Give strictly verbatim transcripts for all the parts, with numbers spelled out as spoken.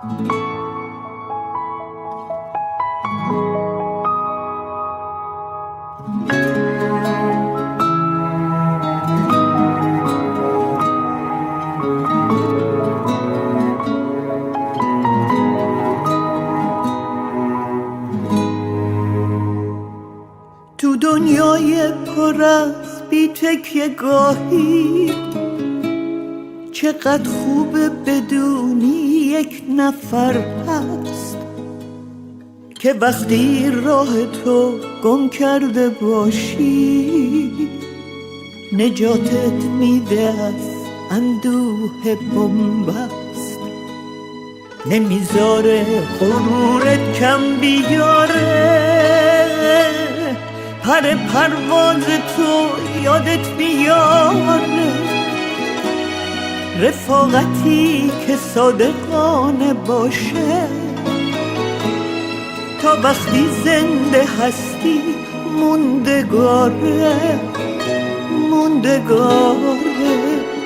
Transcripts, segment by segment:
تو دنیای پر از بی تکیه گاهی چقدر خوبه بدونی یک نفر هست که وقتی راه تو گم کرده باشی نجاتت میده از اندوه بنبست، نمیذاره غرورت کم بیاره، پر پرواز تو یادت میاره، رفاقتی که صادقانه باشه تا وقتی زنده هستی موندگاره موندگاره.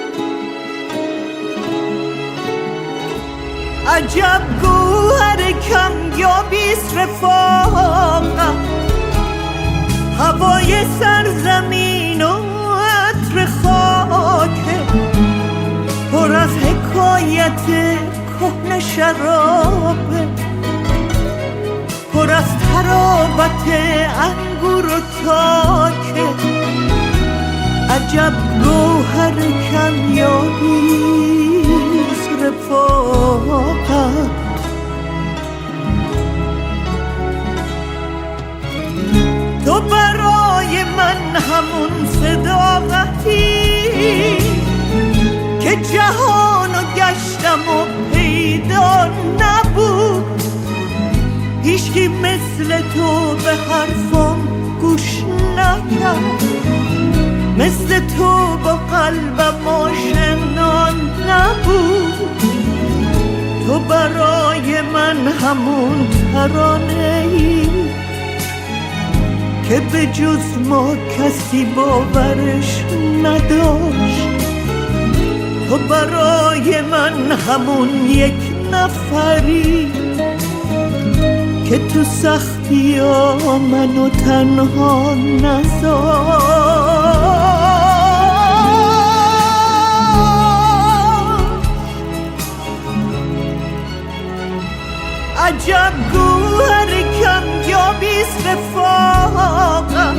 عجب گوهر کمیابیست رفاقم، هوای سرزمین و عطر خاکه، پر از حکایت کهنه شرابه، پر از تراوت انگور و تاکه. عجب گوهر کمیابیست رفاقم. تو برای من همون صداقتی که جهانو گشتم و پیدا نبود، هیچکی مثل تو به حرفم گوش نکرد، مثل تو با قلبم آشنا نبود. تو برای من همون ترانه‌ای که به جز ما کسی باورش نداشت، تو برای من همون یک نفری که تو سختی ها منو تنها نذاشت. عجب گوهر کمیابیست رفاقم،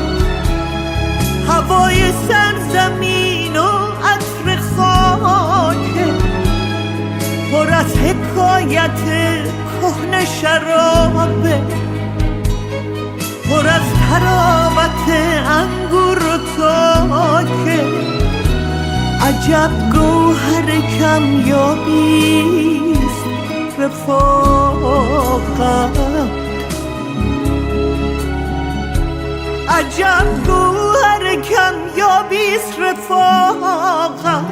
هوای سرزمین و عطر خاکه، پر از حکایت کهنه شرابه، پر از تراوت انگور و تاکه. عجب گوهر کمیابیست رفاقم، عجب گوهر کمیابیست رفاقم،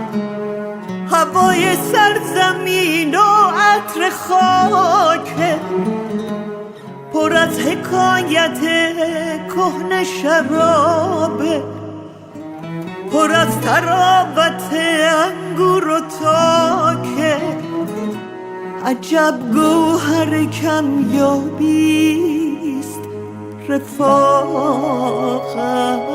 هوای سرزمین و عطر خاکه، پر از حکایت کهنه شرابه، پر از تراوت انگور و تاکه. عجب گوهر کمیابیست رفاقم.